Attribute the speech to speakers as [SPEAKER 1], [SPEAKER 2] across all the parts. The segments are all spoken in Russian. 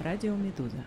[SPEAKER 1] Радио Медуза.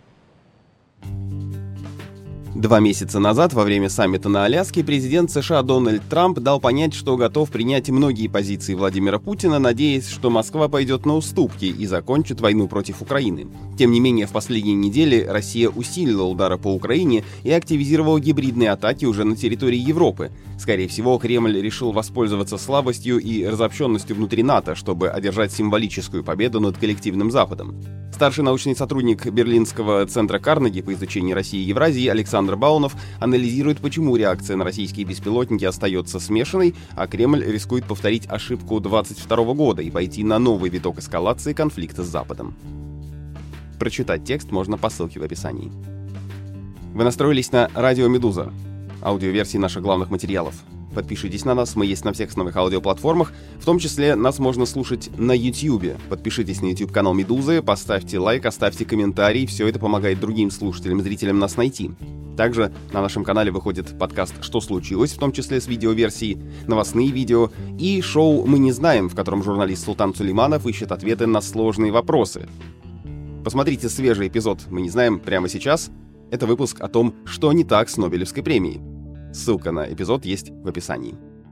[SPEAKER 2] 2 месяца назад, во время саммита на Аляске, президент США Дональд Трамп дал понять, что готов принять многие позиции Владимира Путина, надеясь, что Москва пойдет на уступки и закончит войну против Украины. Тем не менее, в последние недели Россия усилила удары по Украине и активизировала гибридные атаки уже на территории Европы. Скорее всего, Кремль решил воспользоваться слабостью и разобщенностью внутри НАТО, чтобы одержать символическую победу над коллективным Западом. Старший научный сотрудник Берлинского центра Карнеги по изучению России и Евразии Александр Баунов анализирует, почему реакция на российские беспилотники остается смешанной, а Кремль рискует повторить ошибку 2022 года и пойти на новый виток эскалации конфликта с Западом. Прочитать текст можно по ссылке в описании. Вы настроились на радио Медуза, аудиоверсии наших главных материалов. Подпишитесь на нас, мы есть на всех основных аудиоплатформах, в том числе нас можно слушать на YouTube. Подпишитесь на YouTube-канал Медузы, поставьте лайк, оставьте комментарий, все это помогает другим слушателям и зрителям нас найти. Также на нашем канале выходит подкаст «Что случилось?», в том числе с видеоверсией, новостные видео и шоу «Мы не знаем», в котором журналист Султан Сулейманов ищет ответы на сложные вопросы. Посмотрите свежий эпизод «Мы не знаем» прямо сейчас. Это выпуск о том, что не так с Нобелевской премией. Ссылка на эпизод есть в описании.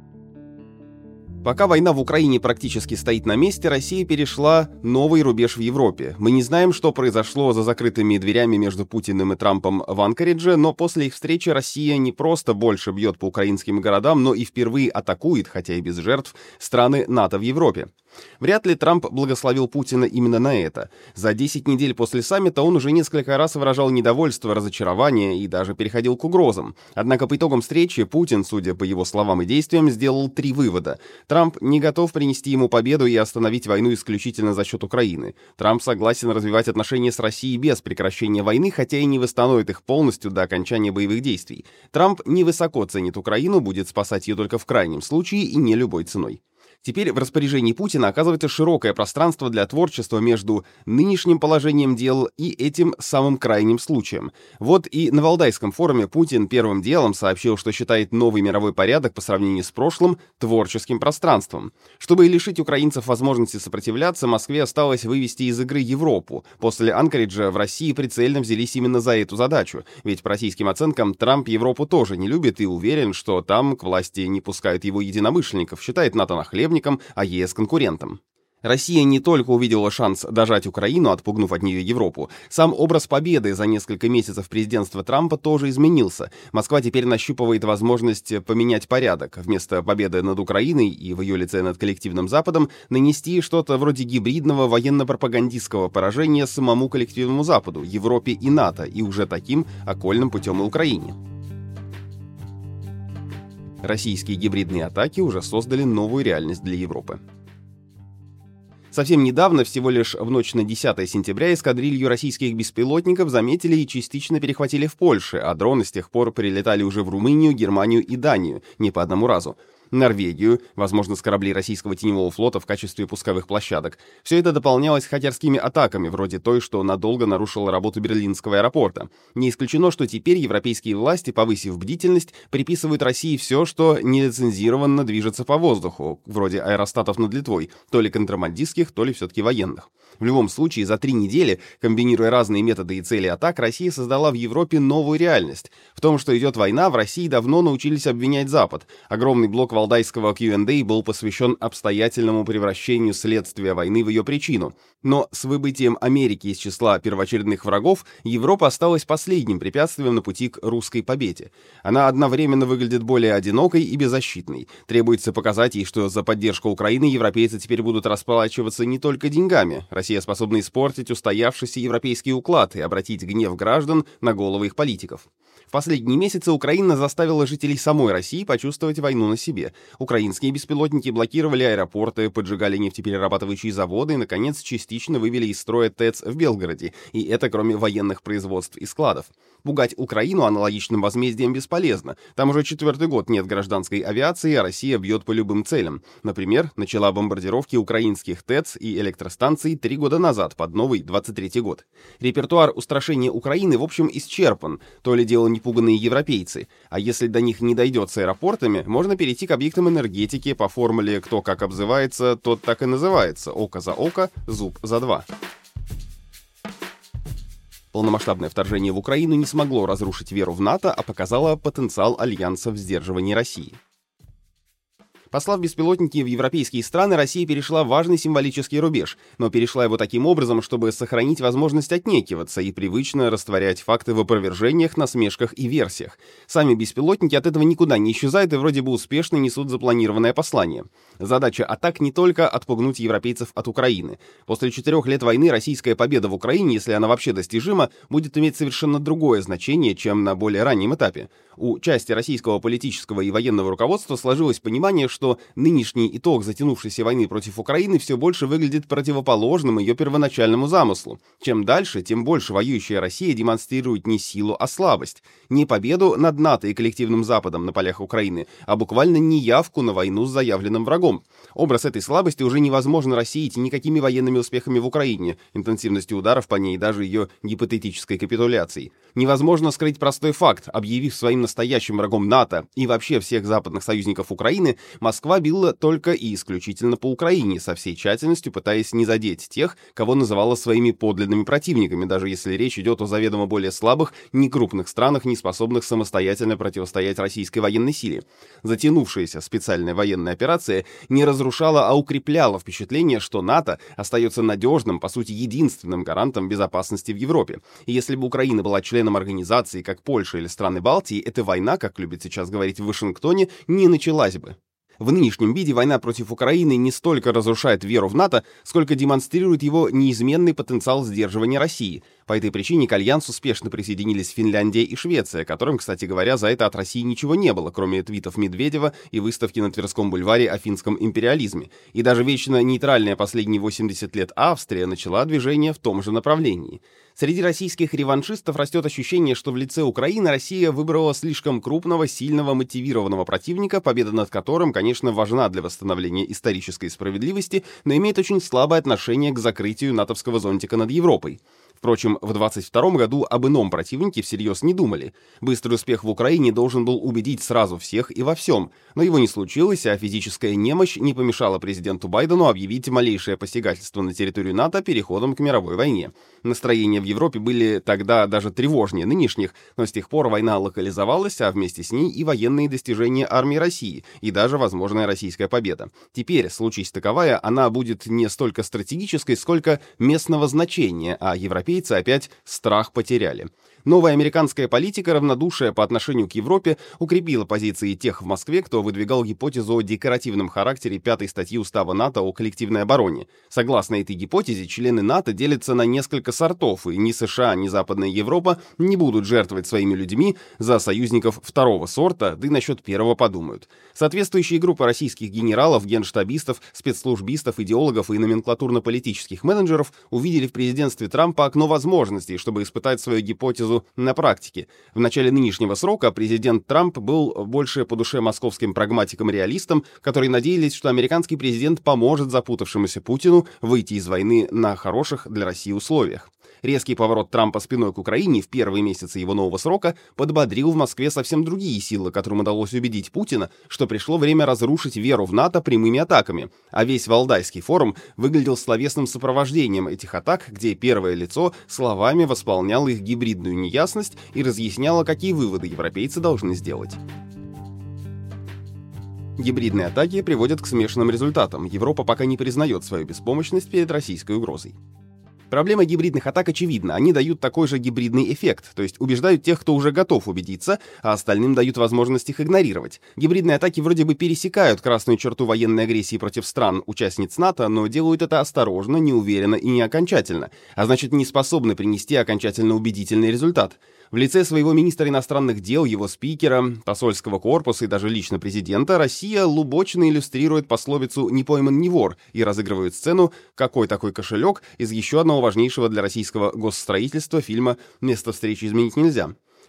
[SPEAKER 2] Пока война в Украине практически стоит на месте, Россия перешла новый рубеж в Европе. Мы не знаем, что произошло за закрытыми дверями между Путиным и Трампом в Анкоридже, но после их встречи Россия не просто больше бьет по украинским городам, но и впервые атакует, хотя и без жертв, страны НАТО в Европе. Вряд ли Трамп благословил Путина именно на это. За 10 недель после саммита он уже несколько раз выражал недовольство, разочарование и даже переходил к угрозам. Однако по итогам встречи Путин, судя по его словам и действиям, сделал 3 вывода. Трамп не готов принести ему победу и остановить войну исключительно за счет Украины. Трамп согласен развивать отношения с Россией без прекращения войны, хотя и не восстановит их полностью до окончания боевых действий. Трамп невысоко ценит Украину, будет спасать ее только в крайнем случае и не любой ценой. Теперь в распоряжении Путина оказывается широкое пространство для творчества между нынешним положением дел и этим самым крайним случаем. Вот и на Валдайском форуме Путин первым делом сообщил, что считает новый мировой порядок по сравнению с прошлым творческим пространством. Чтобы лишить украинцев возможности сопротивляться, Москве осталось вывести из игры Европу. После Анкориджа в России прицельно взялись именно за эту задачу. Ведь по российским оценкам Трамп Европу тоже не любит и уверен, что там к власти не пускают его единомышленников, считает НАТО нахлебником, а ЕС конкурентом. Россия не только увидела шанс дожать Украину, отпугнув от нее Европу. Сам образ победы за несколько месяцев президентства Трампа тоже изменился. Москва теперь нащупывает возможность поменять порядок. Вместо победы над Украиной и в ее лице над коллективным Западом нанести что-то вроде гибридного военно-пропагандистского поражения самому коллективному Западу, Европе и НАТО, и уже таким окольным путем и Украине. Российские гибридные атаки уже создали новую реальность для Европы. Совсем недавно, всего лишь в ночь на 10 сентября, эскадрилью российских беспилотников заметили и частично перехватили в Польше, а дроны с тех пор прилетали уже в Румынию, Германию и Данию, не по одному разу. Норвегию, возможно, с кораблей российского теневого флота в качестве пусковых площадок. Все это дополнялось хакерскими атаками, вроде той, что надолго нарушила работу Берлинского аэропорта. Не исключено, что теперь европейские власти, повысив бдительность, приписывают России все, что нелицензированно движется по воздуху, вроде аэростатов над Литвой, то ли контрабандистских, то ли все-таки военных. В любом случае, за 3 недели, комбинируя разные методы и цели атак, Россия создала в Европе новую реальность. В том, что идет война, в России давно научились обвинять Запад. Огромный блок Валдайского Q&A был посвящен обстоятельному превращению следствия войны в ее причину. Но с выбытием Америки из числа первоочередных врагов, Европа осталась последним препятствием на пути к русской победе. Она одновременно выглядит более одинокой и беззащитной. Требуется показать ей, что за поддержку Украины европейцы теперь будут расплачиваться не только деньгами. Россия способна испортить устоявшийся европейский уклад и обратить гнев граждан на головы их политиков. В последние месяцы Украина заставила жителей самой России почувствовать войну на себе. Украинские беспилотники блокировали аэропорты, поджигали нефтеперерабатывающие заводы и, наконец, частично вывели из строя ТЭЦ в Белгороде. И это кроме военных производств и складов. Пугать Украину аналогичным возмездием бесполезно. Там уже 4-й год нет гражданской авиации, а Россия бьет по любым целям. Например, начала бомбардировки украинских ТЭЦ и электростанций 3 года назад, под новый 23-й год. Репертуар устрашения Украины, в общем, исчерпан. То ли дело непуганные европейцы. А если до них не дойдет с аэропортами, можно перейти к объектам энергетики по формуле «кто как обзывается, тот так и называется». Око за око, зуб за два. Полномасштабное вторжение в Украину не смогло разрушить веру в НАТО, а показало потенциал альянса в сдерживании России. Послав беспилотники в европейские страны, Россия перешла важный символический рубеж, но перешла его таким образом, чтобы сохранить возможность отнекиваться и привычно растворять факты в опровержениях, насмешках и версиях. Сами беспилотники от этого никуда не исчезают и вроде бы успешно несут запланированное послание. Задача атак не только отпугнуть европейцев от Украины. После 4 лет войны российская победа в Украине, если она вообще достижима, будет иметь совершенно другое значение, чем на более раннем этапе. У части российского политического и военного руководства сложилось понимание, что нынешний итог затянувшейся войны против Украины все больше выглядит противоположным ее первоначальному замыслу. Чем дальше, тем больше воюющая Россия демонстрирует не силу, а слабость. Не победу над НАТО и коллективным Западом на полях Украины, а буквально неявку на войну с заявленным врагом. Образ этой слабости уже невозможно рассеять никакими военными успехами в Украине, интенсивностью ударов по ней и даже ее гипотетической капитуляцией. Невозможно скрыть простой факт: объявив своим настоящим врагом НАТО и вообще всех западных союзников Украины, Москва била только и исключительно по Украине, со всей тщательностью пытаясь не задеть тех, кого называла своими подлинными противниками, даже если речь идет о заведомо более слабых, некрупных странах, не способных самостоятельно противостоять российской военной силе. Затянувшаяся специальная военная операция не разрушала, а укрепляла впечатление, что НАТО остается надежным, по сути, единственным гарантом безопасности в Европе. И если бы Украина была членом организации, как Польша или страны Балтии, эта война, как любят сейчас говорить в Вашингтоне, не началась бы. В нынешнем виде война против Украины не столько разрушает веру в НАТО, сколько демонстрирует его неизменный потенциал сдерживания России. По этой причине к альянсу успешно присоединились Финляндия и Швеция, которым, кстати говоря, за это от России ничего не было, кроме твитов Медведева и выставки на Тверском бульваре о финском империализме. И даже вечно нейтральная последние 80 лет Австрия начала движение в том же направлении. Среди российских реваншистов растет ощущение, что в лице Украины Россия выбрала слишком крупного, сильного, мотивированного противника, победа над которым, конечно, важна для восстановления исторической справедливости, но имеет очень слабое отношение к закрытию натовского зонтика над Европой. Впрочем, в 22 году об ином противнике всерьез не думали. Быстрый успех в Украине должен был убедить сразу всех и во всем, но его не случилось, а физическая немощь не помешала президенту Байдену объявить малейшее посягательство на территорию НАТО переходом к мировой войне. Настроения в Европе были тогда даже тревожнее нынешних, но с тех пор война локализовалась, а вместе с ней и военные достижения армии России, и даже возможная российская победа. Теперь, случись таковая, она будет не столько стратегической, сколько местного значения, а европейцы опять страх потеряли. Новая американская политика, равнодушие по отношению к Европе, укрепила позиции тех в Москве, кто выдвигал гипотезу о декоративном характере 5-й статьи Устава НАТО о коллективной обороне. Согласно этой гипотезе, члены НАТО делятся на несколько сортов, и ни США, ни Западная Европа не будут жертвовать своими людьми за союзников второго сорта, да и насчет первого подумают. Соответствующие группы российских генералов, генштабистов, спецслужбистов, идеологов и номенклатурно-политических менеджеров увидели в президентстве Трампа окно возможностей, чтобы испытать свою гипотезу на практике. В начале нынешнего срока президент Трамп был больше по душе московским прагматикам-реалистам, которые надеялись, что американский президент поможет запутавшемуся Путину выйти из войны на хороших для России условиях. Резкий поворот Трампа спиной к Украине в первые месяцы его нового срока подбодрил в Москве совсем другие силы, которым удалось убедить Путина, что пришло время разрушить веру в НАТО прямыми атаками. А весь Валдайский форум выглядел словесным сопровождением этих атак, где первое лицо словами восполняло их гибридную неясность и разъясняло, какие выводы европейцы должны сделать. Гибридные атаки приводят к смешанным результатам. Европа пока не признает свою беспомощность перед российской угрозой. Проблема гибридных атак очевидна. Они дают такой же гибридный эффект, то есть убеждают тех, кто уже готов убедиться, а остальным дают возможность их игнорировать. Гибридные атаки вроде бы пересекают красную черту военной агрессии против стран-участниц НАТО, но делают это осторожно, неуверенно и не окончательно, а значит не способны принести окончательно убедительный результат. В лице своего министра иностранных дел, его спикера, посольского корпуса и даже лично президента Россия лубочно иллюстрирует пословицу «не пойман, не вор» и разыгрывает сцену «какой такой кошелек» из еще одного важнейшего для российского госстроительства фильма «Место встречи изменить нельзя».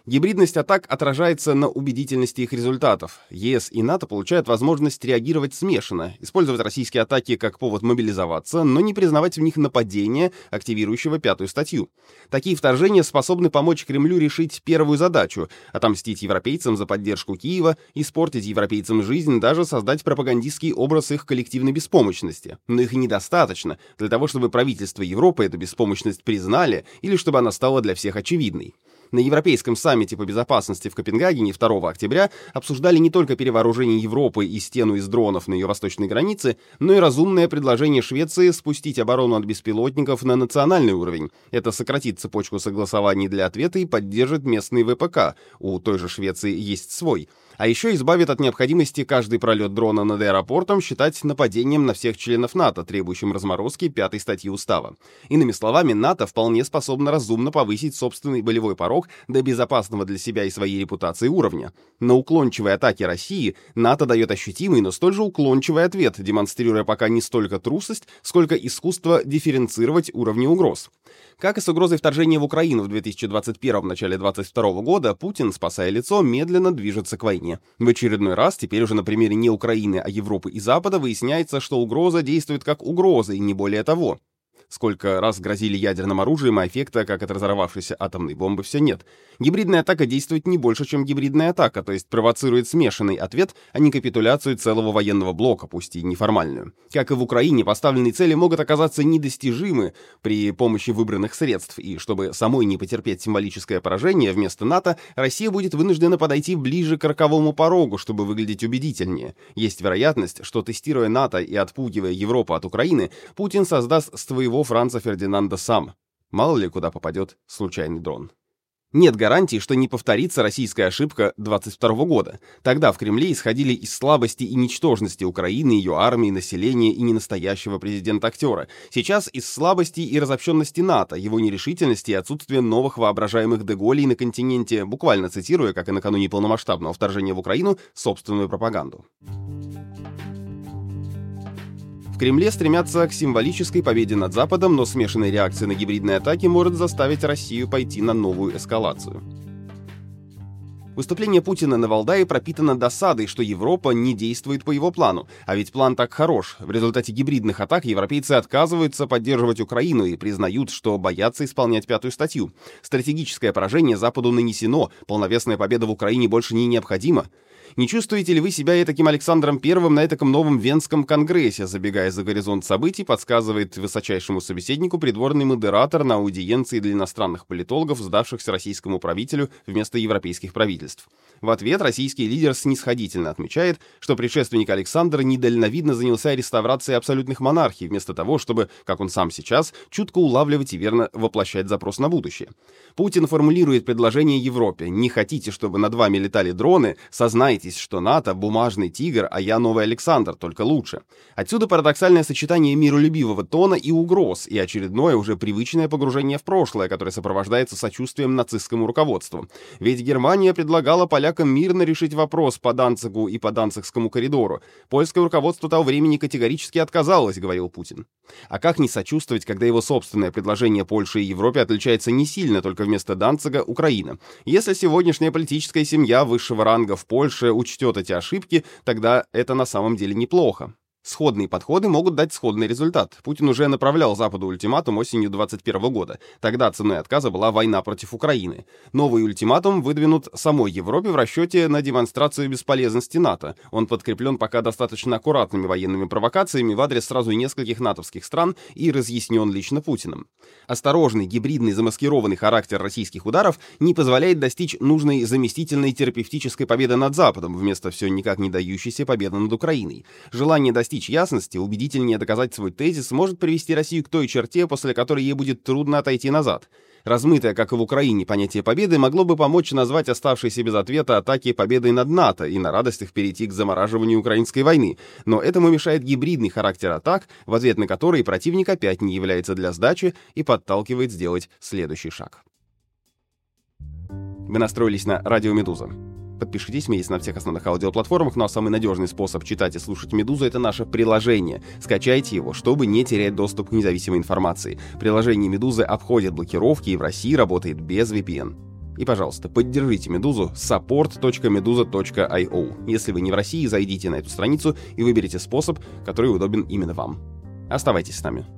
[SPEAKER 2] Гибридность атак отражается на убедительности их результатов. ЕС и НАТО получают возможность реагировать смешанно, использовать российские атаки как повод мобилизоваться, но не признавать в них нападения, активирующего 5-ю статью. Такие вторжения способны помочь Кремлю решить первую задачу — отомстить европейцам за поддержку Киева, испортить европейцам жизнь, даже создать пропагандистский образ их коллективной беспомощности. Но их недостаточно для того, чтобы правительства Европы эту беспомощность признали или чтобы она стала для всех очевидной. На Европейском саммите по безопасности в Копенгагене 2 октября обсуждали не только перевооружение Европы и стену из дронов на ее восточной границе, но и разумное предложение Швеции спустить оборону от беспилотников на национальный уровень. Это сократит цепочку согласований для ответа и поддержит местный ВПК. У той же Швеции есть свой. А еще избавит от необходимости каждый пролет дрона над аэропортом считать нападением на всех членов НАТО, требующим разморозки 5-й статьи Устава. Иными словами, НАТО вполне способно разумно повысить собственный болевой порог до безопасного для себя и своей репутации уровня. На уклончивые атаки России НАТО дает ощутимый, но столь же уклончивый ответ, демонстрируя пока не столько трусость, сколько искусство дифференцировать уровни угроз. Как и с угрозой вторжения в Украину в 2021 начале 2022 года, Путин, спасая лицо, медленно движется к войне. В очередной раз, теперь уже на примере не Украины, а Европы и Запада, выясняется, что угроза действует как угроза, и не более того. Сколько раз грозили ядерным оружием, а эффекта, как от разорвавшейся атомной бомбы, все нет. Гибридная атака действует не больше, чем гибридная атака, то есть провоцирует смешанный ответ, а не капитуляцию целого военного блока, пусть и неформальную. Как и в Украине, поставленные цели могут оказаться недостижимы при помощи выбранных средств, и чтобы самой не потерпеть символическое поражение, вместо НАТО Россия будет вынуждена подойти ближе к роковому порогу, чтобы выглядеть убедительнее. Есть вероятность, что, тестируя НАТО и отпугивая Европу от Украины, Путин создаст своего Франца Фердинанда сам. Мало ли куда попадет случайный дрон. Нет гарантии, что не повторится российская ошибка 22 года. Тогда в Кремле исходили из слабости и ничтожности Украины, ее армии, населения и ненастоящего президента-актера. Сейчас из слабости и разобщенности НАТО, его нерешительности и отсутствия новых воображаемых деголей на континенте, буквально цитируя, как и накануне полномасштабного вторжения в Украину, собственную пропаганду. В Кремле стремятся к символической победе над Западом, но смешанная реакция на гибридные атаки может заставить Россию пойти на новую эскалацию. Выступление Путина на Валдае пропитано досадой, что Европа не действует по его плану. А ведь план так хорош. В результате гибридных атак европейцы отказываются поддерживать Украину и признают, что боятся исполнять 5-ю статью. Стратегическое поражение Западу нанесено, полновесная победа в Украине больше не необходима. Не чувствуете ли вы себя таким Александром I на этаком новом Венском конгрессе, забегая за горизонт событий, подсказывает высочайшему собеседнику придворный модератор на аудиенции для иностранных политологов, сдавшихся российскому правителю вместо европейских правительств. В ответ российский лидер снисходительно отмечает, что предшественник Александр недальновидно занялся реставрацией абсолютных монархий, вместо того, чтобы, как он сам сейчас, чутко улавливать и верно воплощать запрос на будущее. Путин формулирует предложение Европе: «Не хотите, чтобы над вами летали дроны? Сознайтесь, что НАТО — бумажный тигр, а я новый Александр, только лучше». Отсюда парадоксальное сочетание миролюбивого тона и угроз, и очередное уже привычное погружение в прошлое, которое сопровождается сочувствием нацистскому руководству. Ведь Германия предлагала полякам мирно решить вопрос по Данцигу и по Данцигскому коридору. Польское руководство того времени категорически отказалось, говорил Путин. А как не сочувствовать, когда его собственное предложение Польше и Европе отличается не сильно, только вместо Данцига — Украина? Если сегодняшняя политическая семья высшего ранга в Польше учтет эти ошибки, тогда это на самом деле неплохо. Сходные подходы могут дать сходный результат. Путин уже направлял Западу ультиматум осенью 2021 года. Тогда ценой отказа была война против Украины. Новый ультиматум выдвинут самой Европе в расчете на демонстрацию бесполезности НАТО. Он подкреплен пока достаточно аккуратными военными провокациями в адрес сразу нескольких натовских стран и разъяснен лично Путиным. Осторожный, гибридный, замаскированный характер российских ударов не позволяет достичь нужной заместительной терапевтической победы над Западом, вместо все никак не дающейся победы над Украиной. Желание достичь ясности, убедительнее доказать свой тезис, может привести Россию к той черте, после которой ей будет трудно отойти назад. Размытое, как и в Украине, понятие победы могло бы помочь назвать оставшиеся без ответа атаки победой над НАТО и на радостях перейти к замораживанию украинской войны. Но этому мешает гибридный характер атак, в ответ на которые противник опять не является для сдачи и подталкивает сделать следующий шаг. Вы настроились на Радио Медуза. Подпишитесь, мы есть на всех основных аудиоплатформах, ну а самый надежный способ читать и слушать «Медузу» — это наше приложение. Скачайте его, чтобы не терять доступ к независимой информации. Приложение «Медузы» обходит блокировки и в России работает без VPN. И, пожалуйста, поддержите «Медузу» support.meduza.io. Если вы не в России, зайдите на эту страницу и выберите способ, который удобен именно вам. Оставайтесь с нами.